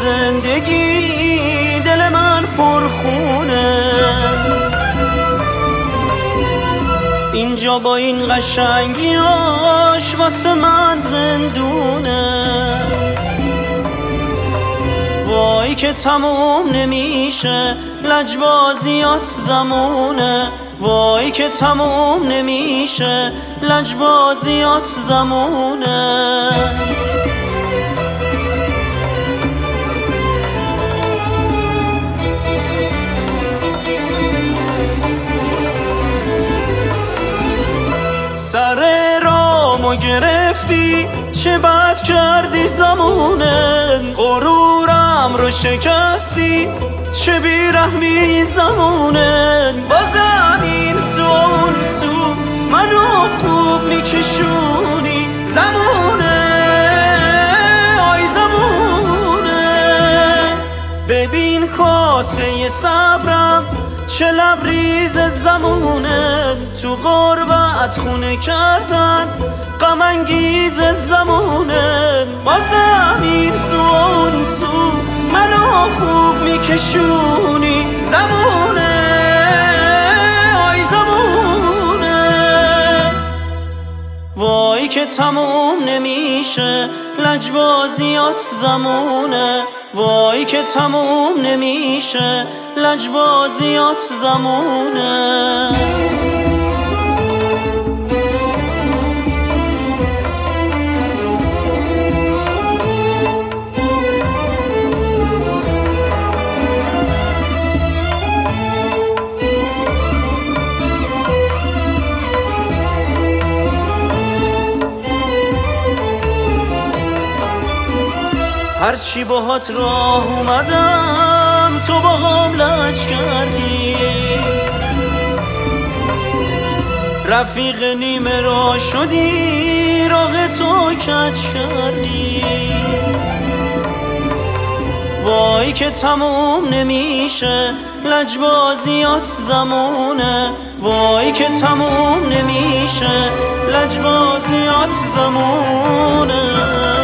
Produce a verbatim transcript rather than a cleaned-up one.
زندگی دل من پرخونه، اینجا با این قشنگیاش واسه من زندونه. وای که تموم نمیشه لجبازیات زمونه، وای که تموم نمیشه لجبازیات زمونه. سر رامو گرفتی چه بد کردی زمونه، غرورم رو شکستی چه بیرحمی زمونه. بازم این سو اون سو منو خوب میکشونی زمونه، آی زمونه. ببین کاسه صبرم چه لبریز زمونه، تو غربت خونه کردن غم انگیز زمونه. بازم این سو اون سو منو خوب میکشونی زمونه، آی زمونه. وای که تموم نمیشه لجبازیات زمونه، وای که تموم نمیشه لجبازیات زمونه. هرچی باهات راه اومدم تو با هم لج کردی، رفیق نیمه را شدی راه تو کج کردی. وای که تموم نمیشه لجبازیات زمونه، وای که تموم نمیشه لجبازیات زمونه.